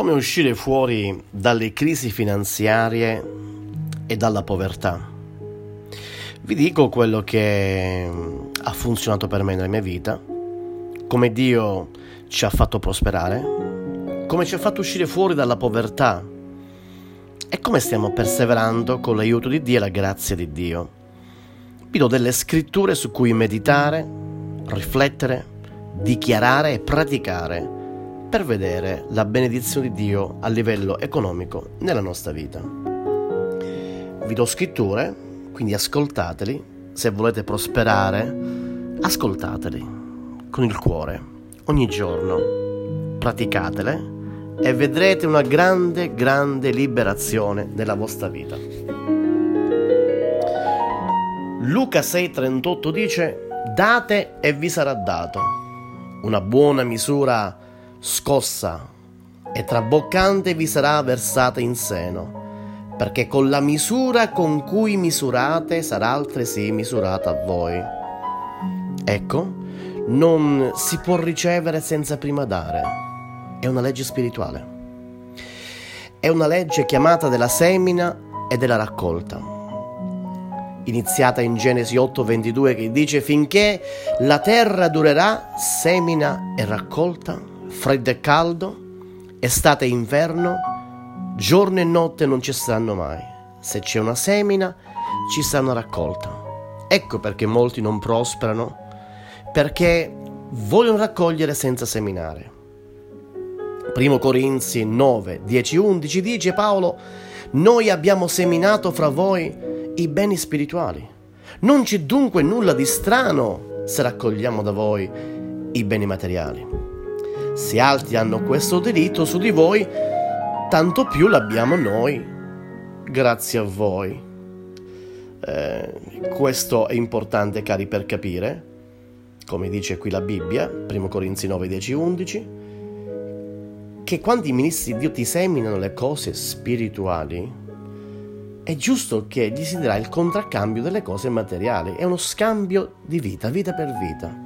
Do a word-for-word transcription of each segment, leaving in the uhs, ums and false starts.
Come uscire fuori dalle crisi finanziarie e dalla povertà? Vi dico quello che ha funzionato per me nella mia vita, come Dio ci ha fatto prosperare, come ci ha fatto uscire fuori dalla povertà e come stiamo perseverando con l'aiuto di Dio e la grazia di Dio. Vi do delle scritture su cui meditare, riflettere, dichiarare e praticare per vedere la benedizione di Dio a livello economico nella nostra vita. Vi do scritture, quindi ascoltateli. Se volete prosperare, ascoltateli con il cuore ogni giorno, praticatele e vedrete una grande, grande liberazione nella vostra vita. Luca sei trentotto dice: date e vi sarà dato, una buona misura scossa e traboccante vi sarà versata in seno, perché con la misura con cui misurate sarà altresì misurata a voi. Ecco, non si può ricevere senza prima dare. È una legge spirituale. È una legge chiamata della semina e della raccolta, iniziata in Genesi otto ventidue, che dice: finché la terra durerà, semina e raccolta, freddo e caldo, estate e inverno, giorno e notte non cesseranno mai. Se c'è una semina, ci sarà una raccolta. Ecco perché molti non prosperano, perché vogliono raccogliere senza seminare. Primo Corinzi nove dieci undici dice Paolo: noi abbiamo seminato fra voi i beni spirituali. Non c'è dunque nulla di strano se raccogliamo da voi i beni materiali. Se altri hanno questo diritto su di voi, tanto più l'abbiamo noi, grazie a voi. Eh, questo è importante, cari, per capire, come dice qui la Bibbia, Primo Corinzi nove dieci undici, che quando i ministri di Dio ti seminano le cose spirituali, è giusto che gli si darà il contraccambio delle cose materiali. È uno scambio di vita, vita per vita.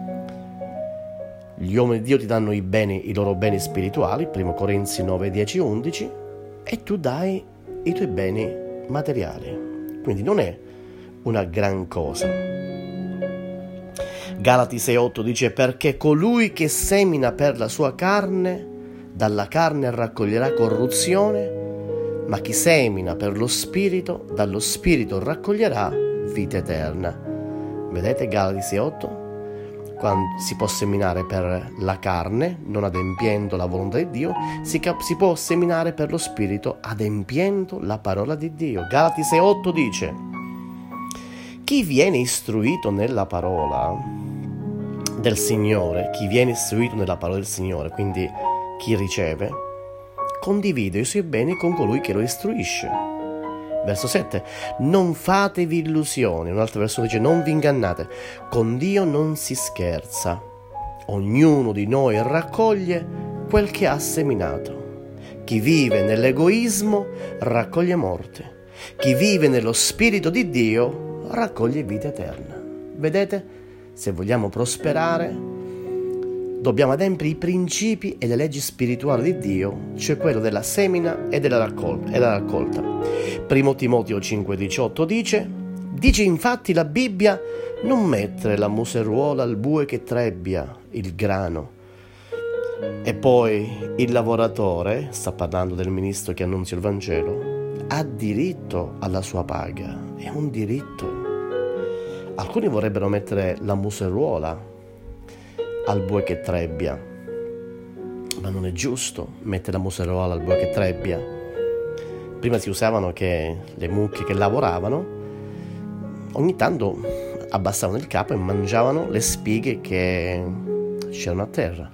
Gli uomini di Dio ti danno i beni, i loro beni spirituali, Primo Corinzi nove dieci undici, e tu dai i tuoi beni materiali. Quindi non è una gran cosa. Galati sei otto dice: perché colui che semina per la sua carne, dalla carne raccoglierà corruzione, ma chi semina per lo spirito, dallo spirito raccoglierà vita eterna. Vedete Galati sei otto? Quando si può seminare per la carne, non adempiendo la volontà di Dio, si, cap- si può seminare per lo spirito, adempiendo la parola di Dio. Galati sei otto dice: chi viene istruito nella parola del Signore, chi viene istruito nella parola del Signore, quindi chi riceve, condivide i suoi beni con colui che lo istruisce. Verso sette: non fatevi illusioni. Un'altra versione dice: non vi ingannate, con Dio non si scherza. Ognuno di noi raccoglie quel che ha seminato. Chi vive nell'egoismo raccoglie morte. Chi vive nello spirito di Dio raccoglie vita eterna. Vedete? Se vogliamo prosperare, dobbiamo adempiere i principi e le leggi spirituali di Dio, cioè quello della semina e della raccolta. E della raccolta. Primo Timoteo cinque diciotto dice: dice infatti la Bibbia: non mettere la museruola al bue che trebbia il grano. E poi il lavoratore, sta parlando del ministro che annunzia il Vangelo, ha diritto alla sua paga. È un diritto. Alcuni vorrebbero mettere la museruola al bue che trebbia, ma non è giusto mettere la museruola al bue che trebbia. Prima si usavano che le mucche che lavoravano ogni tanto abbassavano il capo e mangiavano le spighe che c'erano a terra.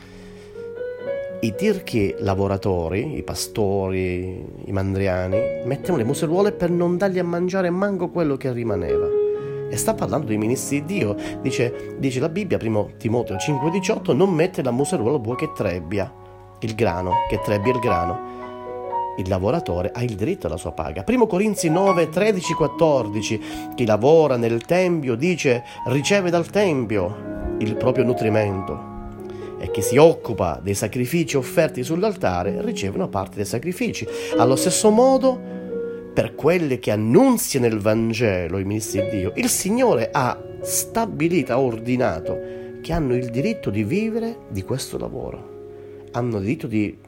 I tirchi lavoratori, i pastori, i mandriani, mettevano le museruole per non dargli a mangiare manco quello che rimaneva. E sta parlando dei ministri di Dio. Dice, dice la Bibbia, primo Timoteo cinque diciotto: non mette la museruola al bue che trebbia il grano, che trebbia il grano. Il lavoratore ha il diritto alla sua paga. Primo Corinzi nove tredici quattordici: chi lavora nel tempio, dice, riceve dal tempio il proprio nutrimento. e chi si occupa dei sacrifici offerti sull'altare riceve una parte dei sacrifici. Allo stesso modo, per quelle che annunziano il Vangelo, i ministri di Dio, il Signore ha stabilito, ha ordinato che hanno il diritto di vivere di questo lavoro. Hanno il diritto di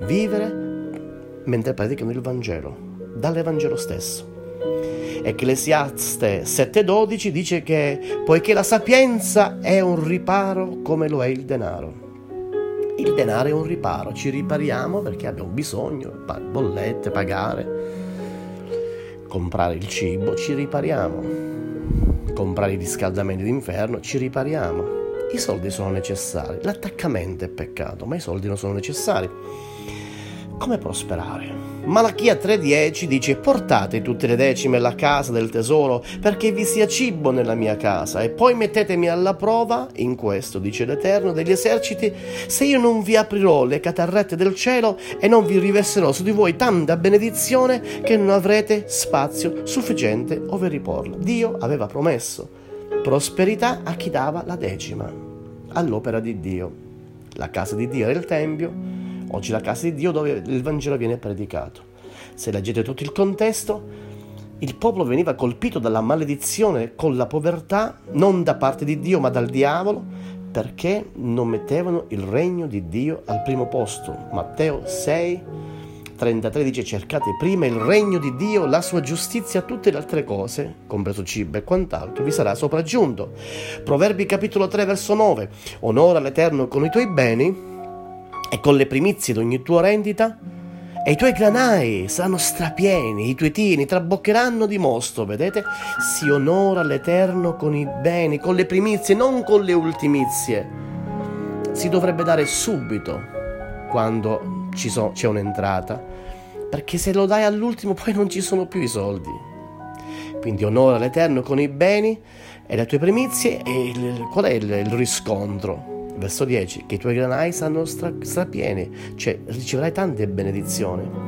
vivere mentre predicano il Vangelo, dall'Evangelo stesso. Ecclesiaste sette dodici dice che poiché la sapienza è un riparo come lo è il denaro. Il denaro è un riparo, ci ripariamo perché abbiamo bisogno, bollette, pagare, comprare il cibo, ci ripariamo, comprare i riscaldamenti d'inverno, ci ripariamo. I soldi sono necessari, l'attaccamento è peccato, ma i soldi non sono necessari. Come prosperare? Malachia tre dieci dice: portate tutte le decime alla casa del tesoro, perché vi sia cibo nella mia casa, e poi mettetemi alla prova in questo, dice l'Eterno degli eserciti, se io non vi aprirò le catarrette del cielo e non vi riverserò su di voi tanta benedizione che non avrete spazio sufficiente ove riporla. Dio aveva promesso prosperità a chi dava la decima all'opera di Dio. La casa di Dio era il Tempio. Oggi la casa di Dio dove il Vangelo viene predicato. Se leggete tutto il contesto, il popolo veniva colpito dalla maledizione con la povertà, non da parte di Dio ma dal diavolo, perché non mettevano il regno di Dio al primo posto. Matteo sei trentatré dice: cercate prima il regno di Dio, la sua giustizia, tutte le altre cose, compreso cibo e quant'altro, vi sarà sopraggiunto. Proverbi capitolo tre verso nove: onora l'Eterno con i tuoi beni e con le primizie di ogni tua rendita, e i tuoi granai saranno strapieni, i tuoi tini traboccheranno di mosto. Vedete? Si onora l'Eterno con i beni, con le primizie, non con le ultimizie. Si dovrebbe dare subito quando ci so, c'è un'entrata, perché se lo dai all'ultimo poi non ci sono più i soldi. Quindi onora l'Eterno con i beni e le tue primizie. E il, qual è il, il riscontro? Verso dieci, che i tuoi granai saranno stra, strapieni, cioè riceverai tante benedizioni.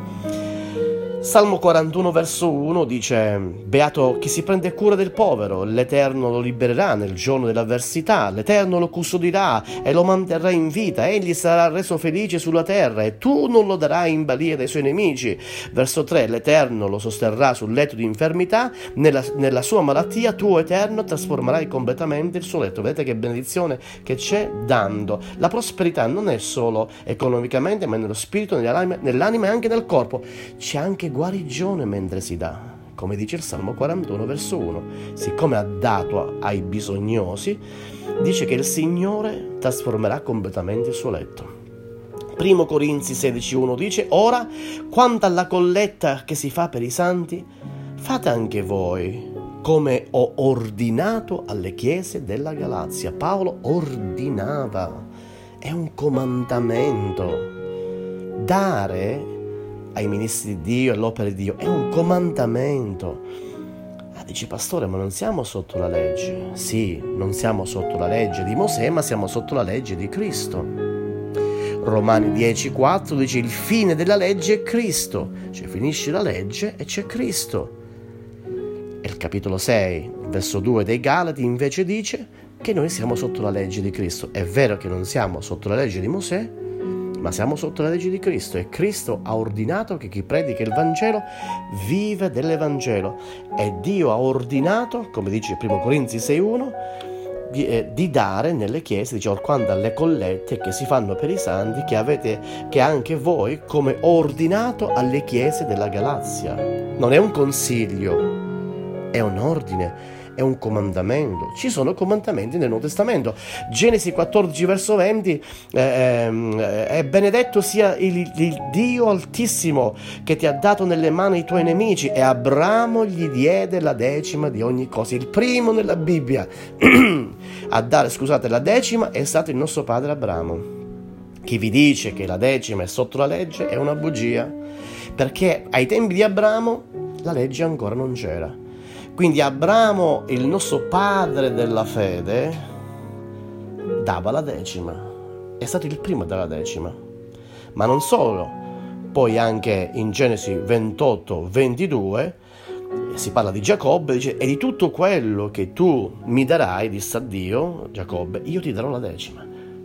Salmo quarantuno verso uno dice: beato chi si prende cura del povero, l'Eterno lo libererà nel giorno dell'avversità, l'Eterno lo custodirà e lo manterrà in vita, egli sarà reso felice sulla terra e tu non lo darai in balia dai suoi nemici. Verso tre, l'Eterno lo sosterrà sul letto di infermità, nella, nella sua malattia tu, Eterno, trasformerai completamente il suo letto. Vedete che benedizione che c'è dando. La prosperità non è solo economicamente, ma nello spirito, nell'anima, nell'anima e anche nel corpo. C'è anche guarigione mentre si dà, come dice il Salmo quarantuno verso uno. Siccome ha dato ai bisognosi, dice che il Signore trasformerà completamente il suo letto. Primo Corinzi sedici uno dice: ora, quanto alla colletta che si fa per i santi, fate anche voi come ho ordinato alle chiese della Galazia. Paolo ordinava, è un comandamento. Dare ai ministri di Dio e all'opera di Dio è un comandamento. Ah, dici pastore, ma non siamo sotto la legge? Sì, non siamo sotto la legge di Mosè, ma siamo sotto la legge di Cristo. Romani dieci quattro dice: il fine della legge è Cristo, cioè finisce la legge e c'è Cristo. E il capitolo sei verso due dei Galati invece dice che noi siamo sotto la legge di Cristo. È vero che non siamo sotto la legge di Mosè, ma siamo sotto la legge di Cristo, e Cristo ha ordinato che chi predica il Vangelo vive dell'Evangelo, e Dio ha ordinato, come dice primo Corinzi sei uno, di, eh, di dare nelle chiese, dice, quando alle collette che si fanno per i santi, che avete, che anche voi, come ordinato alle chiese della Galazia. Non è un consiglio, è un ordine, è un comandamento. Ci sono comandamenti nel Nuovo Testamento. Genesi quattordici verso venti, eh, è benedetto sia il, il Dio Altissimo che ti ha dato nelle mani i tuoi nemici, e Abramo gli diede la decima di ogni cosa. Il primo nella Bibbia a dare, scusate, la decima è stato il nostro padre Abramo. Chi vi dice che la decima è sotto la legge è una bugia, perché ai tempi di Abramo la legge ancora non c'era. Quindi Abramo, il nostro padre della fede, dava la decima, è stato il primo a dare la decima. Ma non solo, poi anche in Genesi ventotto ventidue si parla di Giacobbe, dice: e di tutto quello che tu mi darai, disse a Dio, Giacobbe, io ti darò la decima.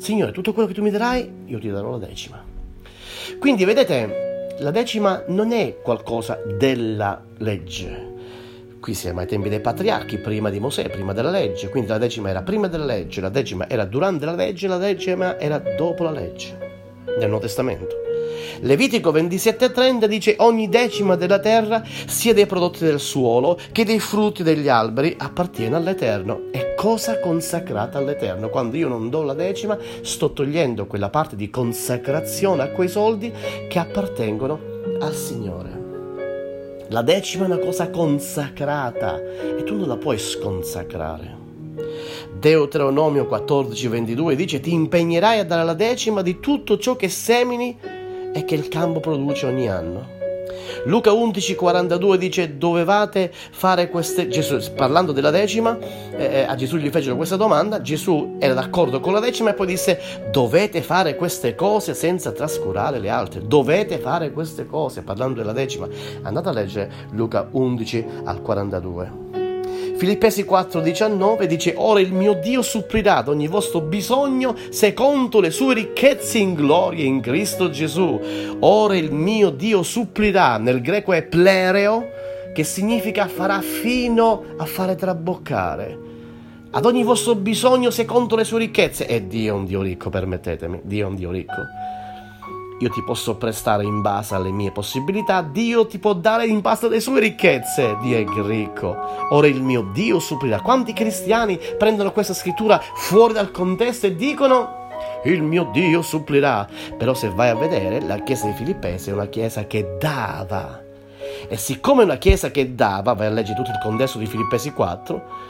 Signore, tutto quello che tu mi darai, io ti darò la decima. Quindi vedete, la decima non è qualcosa della legge. Qui siamo ai tempi dei patriarchi, prima di Mosè, prima della legge. Quindi la decima era prima della legge, la decima era durante la legge, la decima era dopo la legge, nel Nuovo Testamento. Levitico ventisette trenta dice: ogni decima della terra, sia dei prodotti del suolo che dei frutti degli alberi, appartiene all'Eterno. È cosa consacrata all'Eterno. Quando io non do la decima, sto togliendo quella parte di consacrazione a quei soldi che appartengono al Signore. La decima è una cosa consacrata e tu non la puoi sconsacrare. Deuteronomio quattordici ventidue dice: ti impegnerai a dare la decima di tutto ciò che semini e che il campo produce ogni anno. Luca undici quarantadue dice: dovevate fare queste... Gesù, parlando della decima, eh, a Gesù gli fecero questa domanda, Gesù era d'accordo con la decima e poi disse: dovete fare queste cose senza trascurare le altre, dovete fare queste cose, parlando della decima. Andate a leggere Luca undici al quarantadue. Filippesi quattro diciannove dice: ora il mio Dio supplirà ad ogni vostro bisogno secondo le sue ricchezze in gloria in Cristo Gesù. Ora il mio Dio supplirà, nel greco è plereo, che significa farà fino a fare traboccare. Ad ogni vostro bisogno secondo le sue ricchezze. E Dio è un Dio ricco, permettetemi, Dio è un Dio ricco. Io ti posso prestare in base alle mie possibilità, Dio ti può dare in base alle sue ricchezze. Dio è ricco. Ora il mio Dio supplirà. Quanti cristiani prendono questa scrittura fuori dal contesto e dicono: il mio Dio supplirà? Però se vai a vedere, la chiesa di Filippesi è una chiesa che dava. E siccome è una chiesa che dava, vai a leggere tutto il contesto di Filippesi quattro,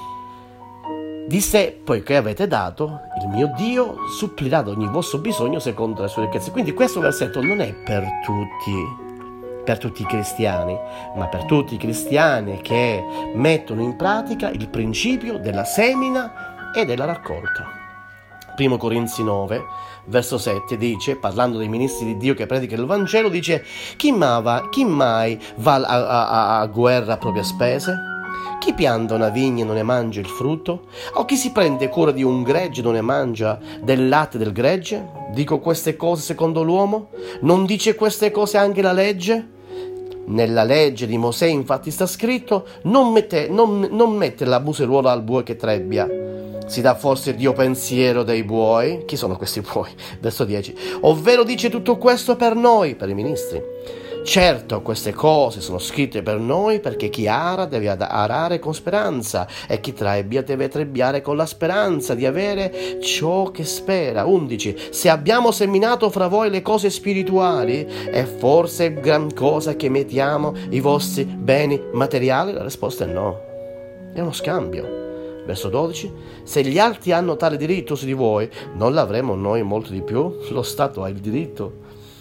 disse: poiché avete dato, il mio Dio supplirà ad ogni vostro bisogno secondo le sue ricchezze. Quindi questo versetto non è per tutti, per tutti i cristiani, ma per tutti i cristiani che mettono in pratica il principio della semina e della raccolta. Primo Corinzi nove, verso sette dice, parlando dei ministri di Dio che predicano il Vangelo, dice: chi mai va, chi mai va a, a, a, a guerra a proprie spese? Chi pianta una vigna non ne mangia il frutto? O chi si prende cura di un gregge non ne mangia del latte del gregge? Dico queste cose secondo l'uomo? Non dice queste cose anche la legge? Nella legge di Mosè infatti sta scritto: non mette, non, non mette la museruola al bue che trebbia. Si dà forse Dio pensiero dei buoi? Chi sono questi buoi? Verso dieci. Ovvero dice tutto questo per noi, per i ministri. Certo, queste cose sono scritte per noi, perché chi ara deve arare con speranza e chi trebbia deve trebbiare con la speranza di avere ciò che spera. undici. Se abbiamo seminato fra voi le cose spirituali, è forse gran cosa che mettiamo i vostri beni materiali? La risposta è no. È uno scambio. Verso dodici. Se gli altri hanno tale diritto su di voi, non l'avremo noi molto di più? Lo Stato ha il diritto.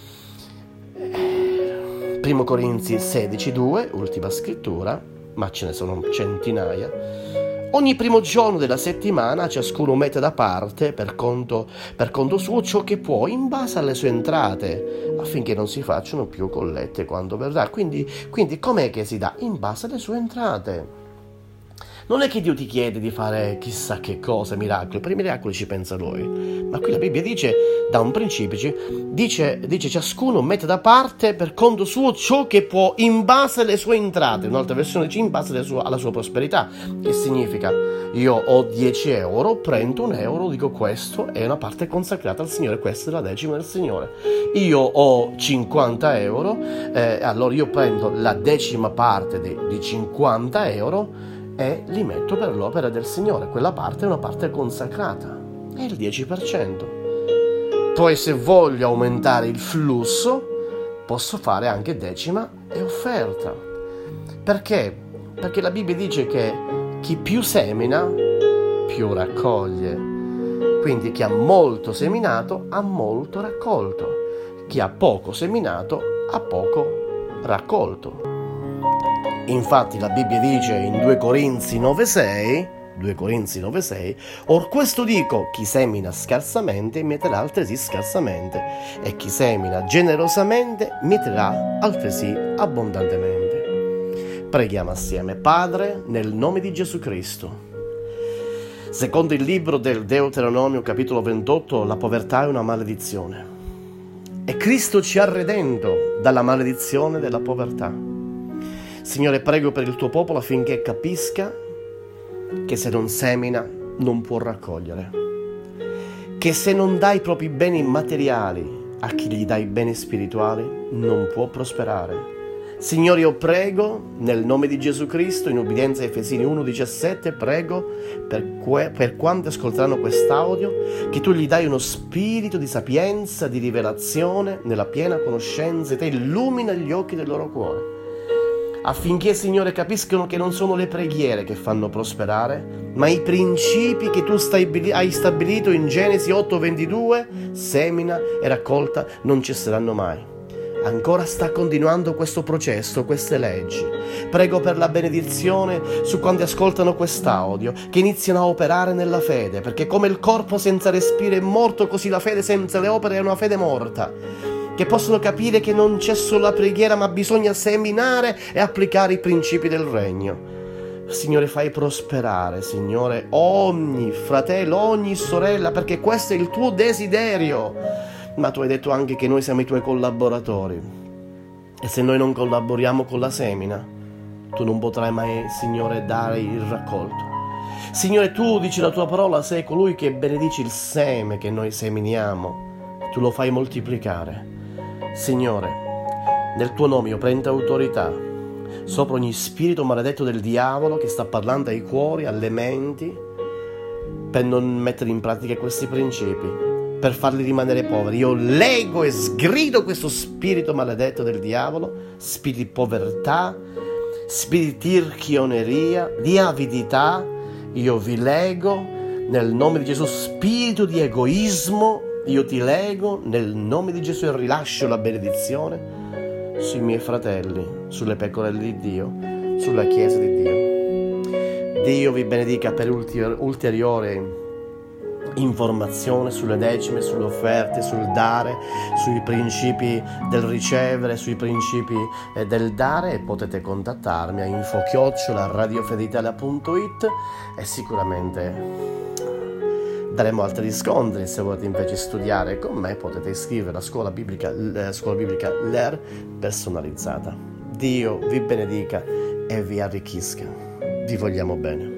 Primo Corinzi sedici due, ultima scrittura, ma ce ne sono centinaia. Ogni primo giorno della settimana ciascuno mette da parte per conto, per conto suo ciò che può in base alle sue entrate, affinché non si facciano più collette quando verrà. Quindi, quindi com'è che si dà? In base alle sue entrate. Non è che Dio ti chiede di fare chissà che cosa, miracoli, per i miracoli ci pensa Lui, ma qui la Bibbia dice, da un principio, dice, dice ciascuno mette da parte per conto suo ciò che può in base alle sue entrate. Un'altra versione dice in base alle sue, alla sua prosperità, che significa: io ho dieci euro, prendo un euro, dico questo è una parte consacrata al Signore, questa è la decima del Signore. Io ho cinquanta euro, eh, allora io prendo la decima parte di, di cinquanta euro e li metto per l'opera del Signore. Quella parte è una parte consacrata, è il dieci per cento. Poi se voglio aumentare il flusso posso fare anche decima e offerta. Perché? Perché la Bibbia dice che chi più semina più raccoglie. Quindi chi ha molto seminato ha molto raccolto, chi ha poco seminato ha poco raccolto. Infatti la Bibbia dice in due Corinzi nove sei, due Corinzi nove sei, or questo dico, chi semina scarsamente mieterà altresì scarsamente, e chi semina generosamente mieterà altresì abbondantemente. Preghiamo assieme. Padre, nel nome di Gesù Cristo, Secondo il libro del Deuteronomio, capitolo ventotto, la povertà è una maledizione. E Cristo ci ha redento dalla maledizione della povertà. Signore, prego per il tuo popolo affinché capisca che se non semina non può raccogliere, che se non dai i propri beni materiali a chi gli dà i beni spirituali non può prosperare. Signore, io prego nel nome di Gesù Cristo, in obbedienza a Efesini uno diciassette, prego per, que- per quanti ascolteranno quest'audio, che tu gli dai uno spirito di sapienza, di rivelazione nella piena conoscenza, e te illumina gli occhi del loro cuore, affinché, Signore, capiscano che non sono le preghiere che fanno prosperare, ma i principi che tu stai, hai stabilito in Genesi otto ventidue, semina e raccolta non cesseranno mai. Ancora sta continuando questo processo, queste leggi. Prego per la benedizione su quanti ascoltano quest'audio, che iniziano a operare nella fede, perché come il corpo senza respiro è morto, così la fede senza le opere è una fede morta. Che possono capire che non c'è solo la preghiera, ma bisogna seminare e applicare i principi del regno. Signore, fai prosperare, Signore, ogni fratello, ogni sorella, perché questo è il tuo desiderio. Ma tu hai detto anche che noi siamo i tuoi collaboratori, e se noi non collaboriamo con la semina, tu non potrai mai, Signore, dare il raccolto. Signore, tu dici la tua parola, sei colui che benedici il seme che noi seminiamo, tu lo fai moltiplicare. Signore, nel tuo nome io prendo autorità sopra ogni spirito maledetto del diavolo che sta parlando ai cuori, alle menti, per non mettere in pratica questi principi, per farli rimanere poveri. Io leggo e sgrido questo spirito maledetto del diavolo, spirito di povertà, spirito di tirchioneria, di avidità. Io vi leggo nel nome di Gesù, spirito di egoismo. Io ti leggo nel nome di Gesù e rilascio la benedizione sui miei fratelli, sulle pecorelle di Dio, sulla Chiesa di Dio. Dio vi benedica per ulteriore informazione sulle decime, sulle offerte, sul dare, sui principi del ricevere, sui principi eh, del dare, e potete contattarmi a info chiocciola radiofeditalia punto it e sicuramente daremo altri riscontri. Se volete invece studiare con me potete iscrivervi alla scuola biblica, eh, scuola biblica L E R personalizzata. Dio vi benedica e vi arricchisca. Vi vogliamo bene.